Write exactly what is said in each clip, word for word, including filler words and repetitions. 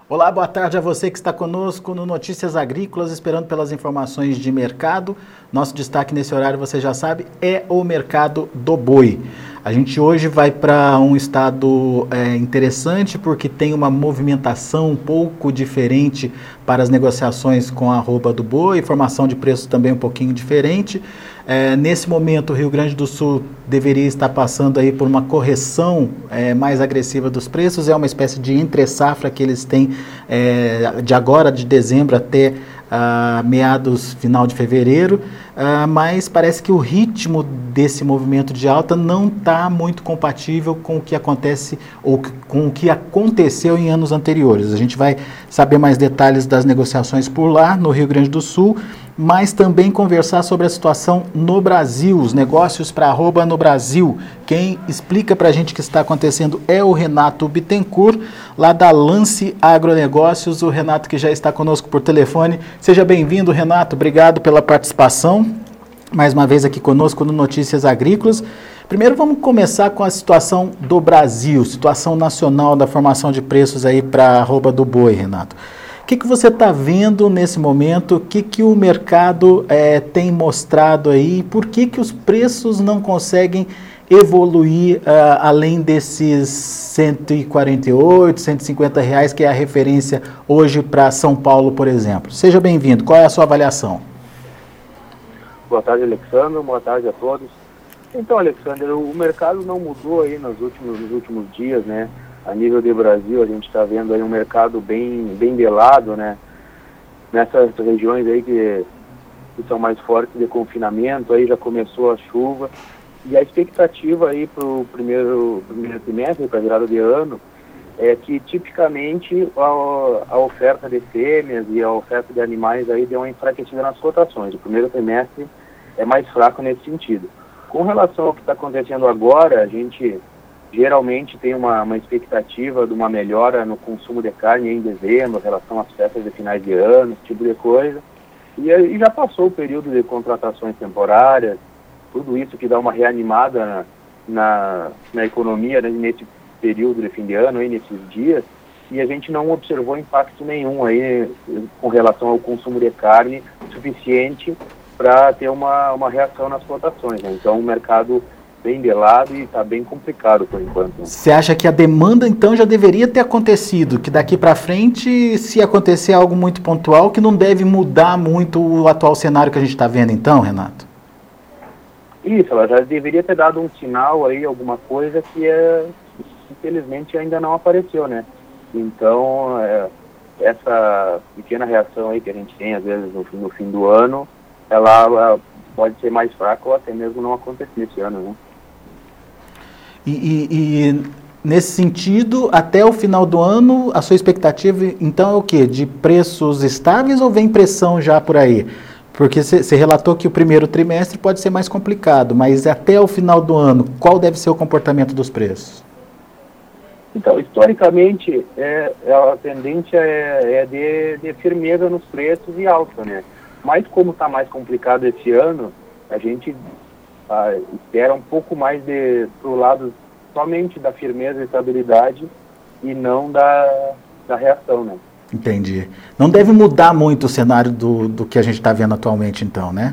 Olá, boa tarde a você que está conosco no Notícias Agrícolas, esperando pelas informações de mercado. Nosso destaque nesse horário, você já sabe, é o mercado do boi. A gente hoje vai para um estado é, interessante porque tem uma movimentação um pouco diferente para as negociações com a arroba do boi, formação de preços também um pouquinho diferente. É, nesse momento, o Rio Grande do Sul deveria estar passando aí por uma correção é, mais agressiva dos preços. É uma espécie de entre-safra que eles têm é, de agora, de dezembro até uh, meados, final de fevereiro. Uh, mas parece que o ritmo desse movimento de alta não está muito compatível com o que acontece ou com o que aconteceu em anos anteriores. A gente vai saber mais detalhes das negociações por lá, no Rio Grande do Sul, mas também conversar sobre a situação no Brasil, os negócios para arroba no Brasil. Quem explica para a gente o que está acontecendo é o Renato Bittencourt, lá da Lance Agronegócios, o Renato que já está conosco por telefone. Seja bem-vindo, Renato, obrigado pela participação, mais uma vez aqui conosco no Notícias Agrícolas. Primeiro vamos começar com a situação do Brasil, situação nacional da formação de preços aí para a arroba do boi, Renato. O que, que você está vendo nesse momento? O que, que o mercado é, tem mostrado aí? Por que, que os preços não conseguem evoluir uh, além desses cento e quarenta e oito, cento e cinquenta reais, que é a referência hoje para São Paulo, por exemplo? Seja bem-vindo. Qual é a sua avaliação? Boa tarde, Alexandre. Boa tarde a todos. Então, Alexandre, o mercado não mudou aí nos últimos, nos últimos dias, né? A nível de Brasil, a gente está vendo aí um mercado bem, bem belado, né? Nessas regiões aí que, que são mais fortes de confinamento, aí já começou a chuva. E a expectativa aí para o primeiro, primeiro trimestre, para a virada de ano, é que tipicamente a, a oferta de fêmeas e a oferta de animais aí deu uma enfraquecida nas cotações. O primeiro trimestre é mais fraco nesse sentido. Com relação ao que está acontecendo agora, a gente geralmente tem uma, uma expectativa de uma melhora no consumo de carne em dezembro, em relação às festas de finais de ano, esse tipo de coisa. E, e já passou o período de contratações temporárias, tudo isso que dá uma reanimada na, na, na economia, né, nesse período de fim de ano, aí, nesses dias, e a gente não observou impacto nenhum aí com relação ao consumo de carne suficiente para ter uma, uma reação nas cotações, né? Então o mercado bem belado e está bem complicado por enquanto. Você acha que a demanda então já deveria ter acontecido, que daqui para frente, se acontecer algo muito pontual, que não deve mudar muito o atual cenário que a gente está vendo então, Renato? Isso, ela já deveria ter dado um sinal aí, alguma coisa que é, infelizmente ainda não apareceu, né? Então, é, essa pequena reação aí que a gente tem às vezes no fim, no fim do ano, ela, ela pode ser mais fraca ou até mesmo não acontecer esse ano, né? E, e, e nesse sentido, até o final do ano, a sua expectativa então é o quê? De preços estáveis ou vem pressão já por aí? Porque você relatou que o primeiro trimestre pode ser mais complicado, mas até o final do ano, qual deve ser o comportamento dos preços? Então, historicamente, é, a tendência é, é de, de firmeza nos preços e alta, né? Mas como está mais complicado esse ano, a gente ah, espera um pouco mais para o lado somente da firmeza e estabilidade e não da, da reação, né? Entendi. Não deve mudar muito o cenário do, do que a gente está vendo atualmente, então, né?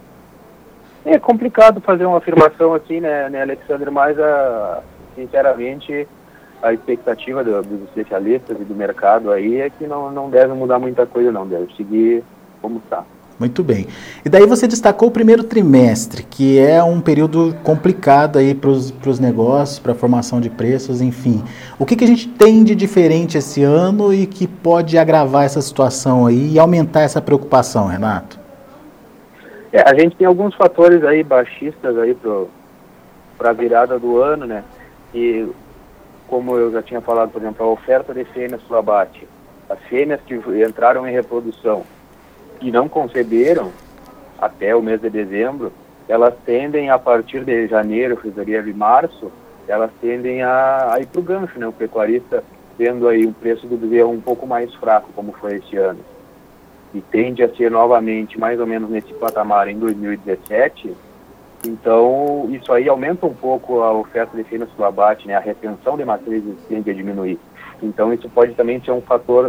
É complicado fazer uma afirmação assim, né, né Alexandre? Mas, a, sinceramente, a expectativa do, dos especialistas e do mercado aí é que não, não deve mudar muita coisa, não. Deve seguir como está. Muito bem. E daí você destacou o primeiro trimestre, que é um período complicado aí para os negócios, para a formação de preços, enfim. O que, que a gente tem de diferente esse ano e que pode agravar essa situação aí e aumentar essa preocupação, Renato? É, a gente tem alguns fatores aí baixistas aí para a virada do ano, né? E como eu já tinha falado, por exemplo, a oferta de fêmeas para o abate, as fêmeas que entraram em reprodução e não conceberam até o mês de dezembro, elas tendem a partir de janeiro, fevereiro e março, elas tendem a, a ir para o gancho, né? O pecuarista tendo aí um preço do bezerro um pouco mais fraco, como foi esse ano, e tende a ser novamente mais ou menos nesse patamar em dois mil e dezessete, então isso aí aumenta um pouco a oferta de fêmeas para o abate, né? A retenção de matrizes tende a diminuir. Então isso pode também ser um fator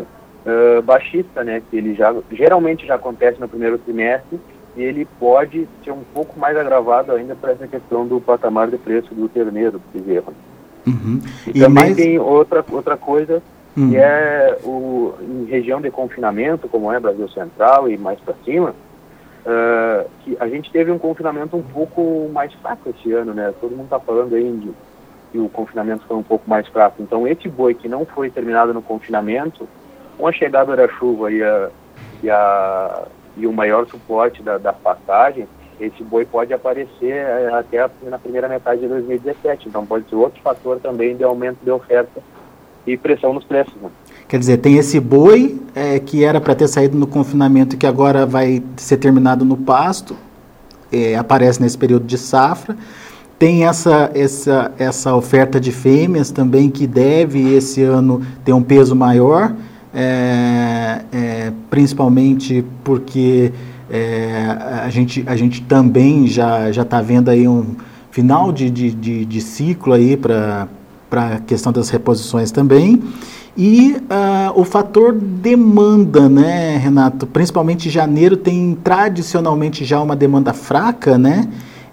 uh, baixista, né, que ele já, geralmente já acontece no primeiro trimestre, e ele pode ser um pouco mais agravado ainda para essa questão do patamar de preço do terneiro, do bezerro. Uhum. E, e também mais... tem outra, outra coisa, uhum. que é o, em região de confinamento, como é Brasil Central e mais para cima, uh, que a gente teve um confinamento um pouco mais fraco esse ano, né? Todo mundo está falando aí de que o confinamento foi um pouco mais fraco. Então, esse boi que não foi terminado no confinamento, com a chegada da chuva e, a, e, a, e o maior suporte da, da passagem, esse boi pode aparecer até a, na primeira metade de dois mil e dezessete. Então, pode ser outro fator também de aumento de oferta e pressão nos preços. Né? Quer dizer, tem esse boi é, que era para ter saído no confinamento e que agora vai ser terminado no pasto, é, aparece nesse período de safra. Tem essa, essa, essa oferta de fêmeas também que deve esse ano ter um peso maior, é, é, principalmente porque é, a, gente, a gente também já está vendo aí um final de, de, de, de ciclo aí para a questão das reposições também. E uh, o fator demanda, né, Renato? Principalmente janeiro tem tradicionalmente já uma demanda fraca, né?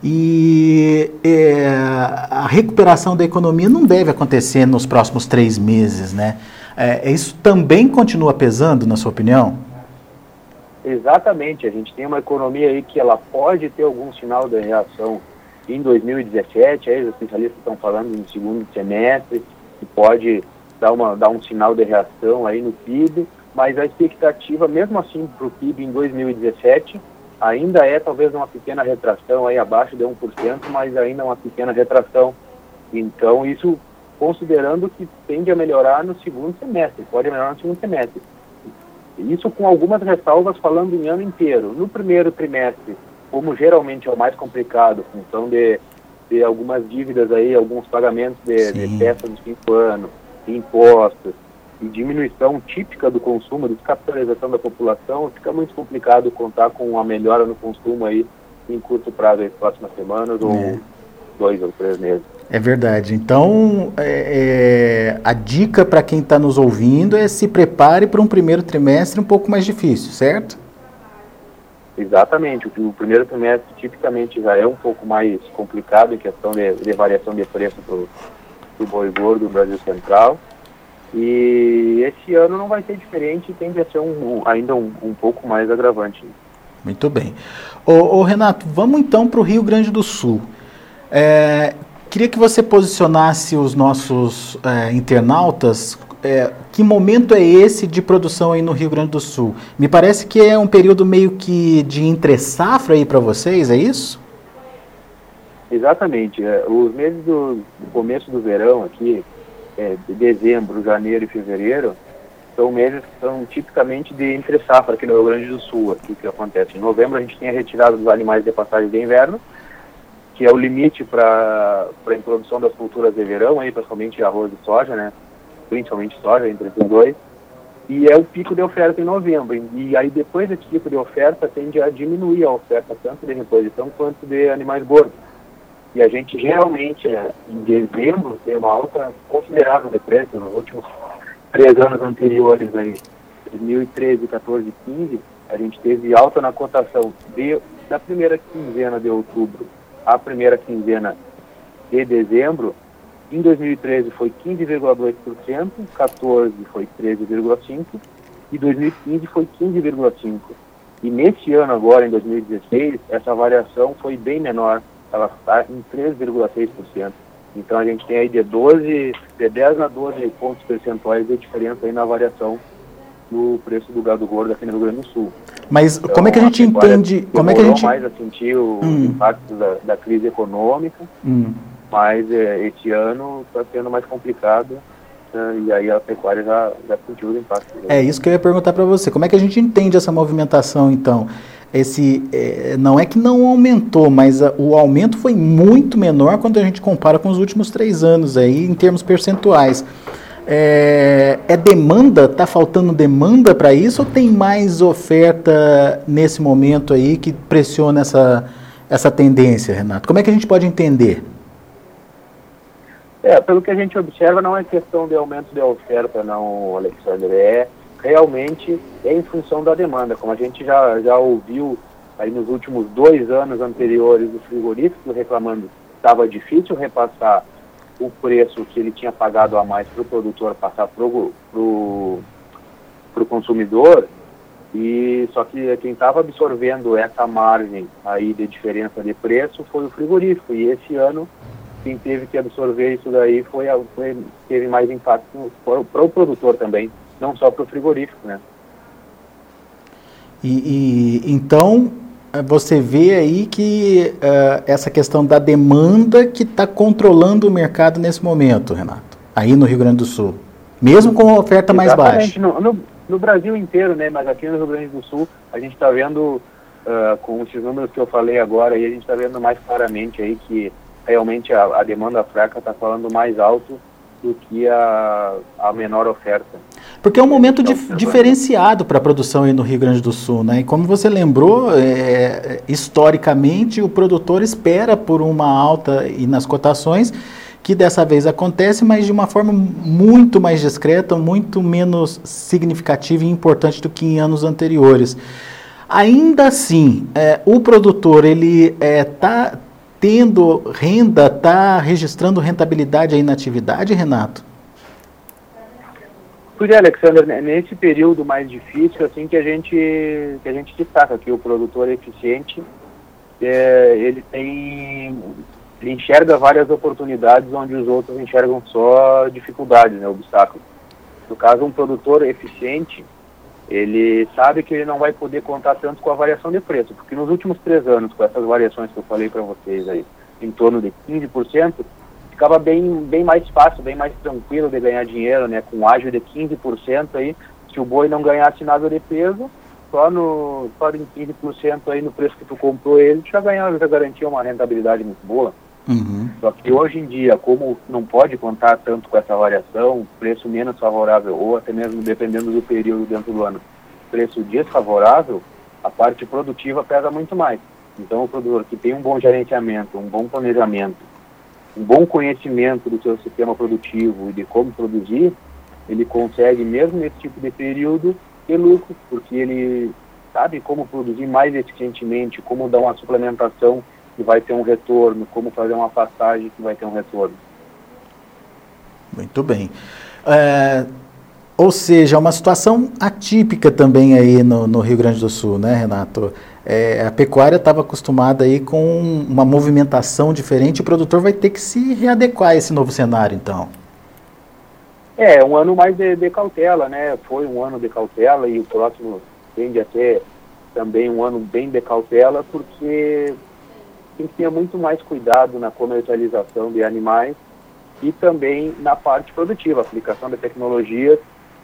E é, a recuperação da economia não deve acontecer nos próximos três meses, né? É, isso também continua pesando, na sua opinião? Exatamente. A gente tem uma economia aí que ela pode ter algum sinal de reação em dois mil e dezessete, aí os especialistas estão falando no segundo semestre, que pode dar, uma, dar um sinal de reação aí no P I B, mas a expectativa, mesmo assim, para o P I B em dois mil e dezessete, ainda é talvez uma pequena retração, aí abaixo de um por cento, mas ainda uma pequena retração. Então, isso considerando que tende a melhorar no segundo semestre, pode melhorar no segundo semestre. Isso com algumas ressalvas falando em ano inteiro. No primeiro trimestre, como geralmente é o mais complicado, em função de, de algumas dívidas aí, alguns pagamentos de, de peças do fim do ano, de impostos, e diminuição típica do consumo, descapitalização da população, fica muito complicado contar com uma melhora no consumo aí em curto prazo, aí, próximas semanas ou é. dois ou três meses. É verdade. Então, é, é, a dica para quem está nos ouvindo é se prepare para um primeiro trimestre um pouco mais difícil, certo? Exatamente. O, o primeiro trimestre tipicamente já é um pouco mais complicado em questão de, de variação de preço do, do boi gordo do Brasil Central. E esse ano não vai ser diferente e tende a ser um, um, ainda um, um pouco mais agravante. Muito bem. Ô, ô Renato, vamos então para o Rio Grande do Sul. É, queria que você posicionasse os nossos é, internautas. É, que momento é esse de produção aí no Rio Grande do Sul? Me parece que é um período meio que de entre-safra aí para vocês, é isso? Exatamente. É, os meses do, do começo do verão aqui, É, de dezembro, janeiro e fevereiro, são meses que são tipicamente de entre-safra aqui no Rio Grande do Sul. Aqui que acontece. Em novembro a gente tem a retirada dos animais de passagem de inverno, que é o limite para a introdução das culturas de verão, aí, principalmente arroz e soja, né? Principalmente soja, entre os dois. E é o pico de oferta em novembro. E aí depois desse pico de oferta tende a diminuir a oferta, tanto de reposição quanto de animais gordos. E a gente geralmente, em dezembro, tem uma alta considerável de preço. Nos últimos três anos anteriores, aí, dois mil e treze, quatorze e quinze, a gente teve alta na cotação de, da primeira quinzena de outubro à primeira quinzena de dezembro. Em dois mil e treze foi quinze vírgula dois por cento, quatorze foi treze vírgula cinco por cento e dois mil e quinze foi quinze vírgula cinco por cento. E nesse ano agora, em dois mil e dezesseis, essa variação foi bem menor. Ela está em três vírgula seis por cento. Então a gente tem aí de, doze, de dez a doze pontos percentuais de diferença aí na variação do preço do gado gordo aqui no Rio Grande do Sul. Mas então, como é que a gente a entende... Como é que a gente mais a sentir o hum. impacto da, da crise econômica, hum. mas é, esse ano está sendo mais complicado. E aí a pecuária já, já sentiu o impacto. É isso que eu ia perguntar para você. Como é que a gente entende essa movimentação, então? Esse, é, não é que não aumentou, mas a, o aumento foi muito menor quando a gente compara com os últimos três anos, aí, em termos percentuais. É, é demanda? Está faltando demanda para isso ou tem mais oferta nesse momento aí que pressiona essa, essa tendência, Renato? Como é que a gente pode entender? É, pelo que a gente observa, não é questão de aumento de oferta, não, Alexandre. É realmente é em função da demanda. Como a gente já, já ouviu aí nos últimos dois anos anteriores, o frigorífico reclamando que estava difícil repassar o preço que ele tinha pagado a mais para o produtor passar para o consumidor, e só que quem estava absorvendo essa margem aí de diferença de preço foi o frigorífico, e esse ano quem teve que absorver isso daí foi, foi teve mais impacto para o produtor também, não só para o frigorífico, né? E, e então você vê aí que uh, essa questão da demanda que está controlando o mercado nesse momento, Renato, aí no Rio Grande do Sul, mesmo com a oferta mais baixa. No, no, no Brasil inteiro, né? Mas aqui no Rio Grande do Sul a gente está vendo, uh, com esses números que eu falei agora, aí a gente está vendo mais claramente aí que realmente a, a demanda fraca está falando mais alto do que a, a menor oferta. Porque é um momento dif diferenciado para a produção aí no Rio Grande do Sul, né? E como você lembrou, é, historicamente o produtor espera por uma alta e nas cotações, que dessa vez acontece, mas de uma forma muito mais discreta, muito menos significativa e importante do que em anos anteriores. Ainda assim, é, o produtor, ele está é, tendo renda, está registrando rentabilidade aí na atividade, Renato? Pois é, Alexander, nesse período mais difícil, assim que a gente, que a gente destaca que o produtor eficiente, é, ele tem, ele enxerga várias oportunidades onde os outros enxergam só dificuldades, né, obstáculos. No caso, um produtor eficiente, ele sabe que ele não vai poder contar tanto com a variação de preço, porque nos últimos três anos, com essas variações que eu falei para vocês aí, em torno de quinze por cento, ficava bem, bem mais fácil, bem mais tranquilo de ganhar dinheiro, né, com um ágio de quinze por cento aí, se o boi não ganhasse nada de peso, só, no, só em quinze por cento aí no preço que tu comprou ele, já ganhava, já garantia uma rentabilidade muito boa. Uhum. Só que hoje em dia, como não pode contar tanto com essa variação, preço menos favorável, ou até mesmo dependendo do período dentro do ano, preço desfavorável, a parte produtiva pesa muito mais. Então o produtor que tem um bom gerenciamento, um bom planejamento, um bom conhecimento do seu sistema produtivo e de como produzir, ele consegue, mesmo nesse tipo de período, ter lucro, porque ele sabe como produzir mais eficientemente, como dar uma suplementação que vai ter um retorno, como fazer uma pastagem que vai ter um retorno. Muito bem. É, ou seja, uma situação atípica também aí no, no Rio Grande do Sul, né, Renato? É, a pecuária estava acostumada aí com uma movimentação diferente, o produtor vai ter que se readequar a esse novo cenário, então. É, um ano mais de, de cautela, né? Foi um ano de cautela e o próximo tende a ter também um ano bem de cautela, porque tem que ter muito mais cuidado na comercialização de animais e também na parte produtiva, aplicação de tecnologias.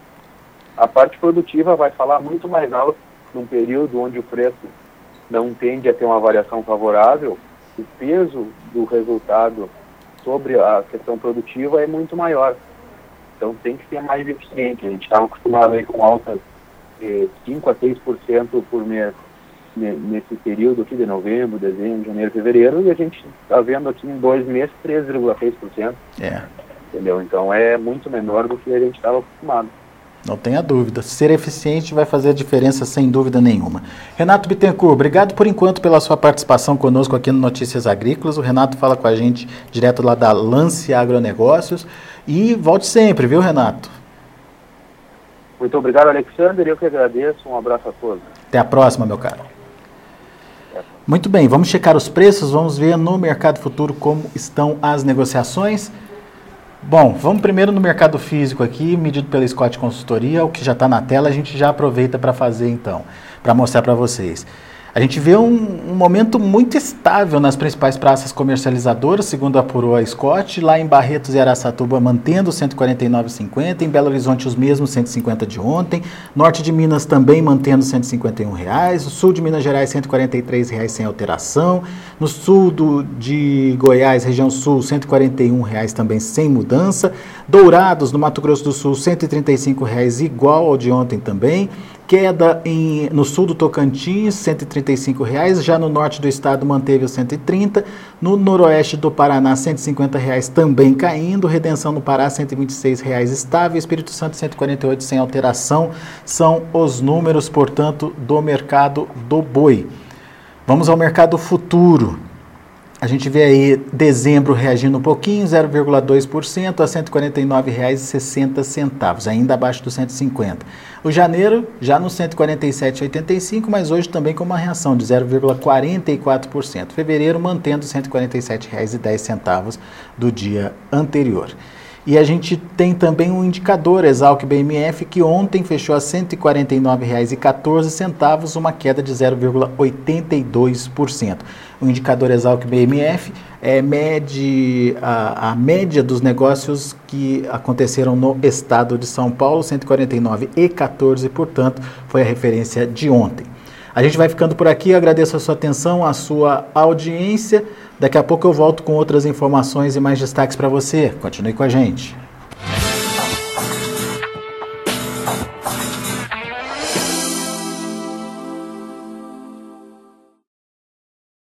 A parte produtiva vai falar muito mais alto num período onde o preço não tende a ter uma variação favorável, o peso do resultado sobre a questão produtiva é muito maior. Então tem que ser mais eficiente. A gente estava acostumado aí com altas de cinco a seis por cento por mês nesse período aqui de novembro, dezembro, janeiro, fevereiro, e a gente está vendo aqui em dois meses três vírgula seis por cento. É. Entendeu? Então é muito menor do que a gente estava acostumado. Não tenha dúvida. Ser eficiente vai fazer a diferença sem dúvida nenhuma. Renato Bittencourt, obrigado por enquanto pela sua participação conosco aqui no Notícias Agrícolas. O Renato fala com a gente direto lá da Lance Agronegócios. E volte sempre, viu, Renato? Muito obrigado, Alexander. Eu que agradeço. Um abraço a todos. Até a próxima, meu caro. Muito bem, vamos checar os preços, vamos ver no mercado futuro como estão as negociações. Bom, vamos primeiro no mercado físico aqui, medido pela Scott Consultoria, o que já está na tela, a gente já aproveita para fazer então, para mostrar para vocês. A gente vê um, um momento muito estável nas principais praças comercializadoras, segundo apurou a Scott, lá em Barretos e Araçatuba mantendo cento e quarenta e nove reais e cinquenta centavos, em Belo Horizonte os mesmos cento e cinquenta de ontem, Norte de Minas também mantendo cento e cinquenta e um reais, o Sul de Minas Gerais cento e quarenta e três reais sem alteração, no Sul do, de Goiás, região Sul, cento e quarenta e um reais também sem mudança, Dourados, no Mato Grosso do Sul, cento e trinta e cinco reais igual ao de ontem também, Queda em, no sul do Tocantins, cento e trinta e cinco reais, já no norte do estado manteve o cento e trinta, no noroeste do Paraná, cento e cinquenta reais também caindo, Redenção no Pará, cento e vinte e seis reais estável, Espírito Santo, cento e quarenta e oito sem alteração, são os números, portanto, do mercado do boi. Vamos ao mercado futuro. A gente vê aí dezembro reagindo um pouquinho, zero vírgula dois por cento a cento e quarenta e nove reais e sessenta centavos, ainda abaixo do cento e cinquenta. O janeiro já no cento e quarenta e sete reais e oitenta e cinco, mas hoje também com uma reação de zero vírgula quarenta e quatro por cento. Fevereiro mantendo cento e quarenta e sete reais e dez centavos do dia anterior. E a gente tem também um indicador, Esalq B M F, que ontem fechou a cento e quarenta e nove reais e quatorze centavos, uma queda de zero vírgula oitenta e dois por cento. O indicador Esalq B M F é, mede a, a média dos negócios que aconteceram no estado de São Paulo, cento e quarenta e nove reais e quatorze centavos, portanto, foi a referência de ontem. A gente vai ficando por aqui, eu agradeço a sua atenção, a sua audiência. Daqui a pouco eu volto com outras informações e mais destaques para você. Continue com a gente.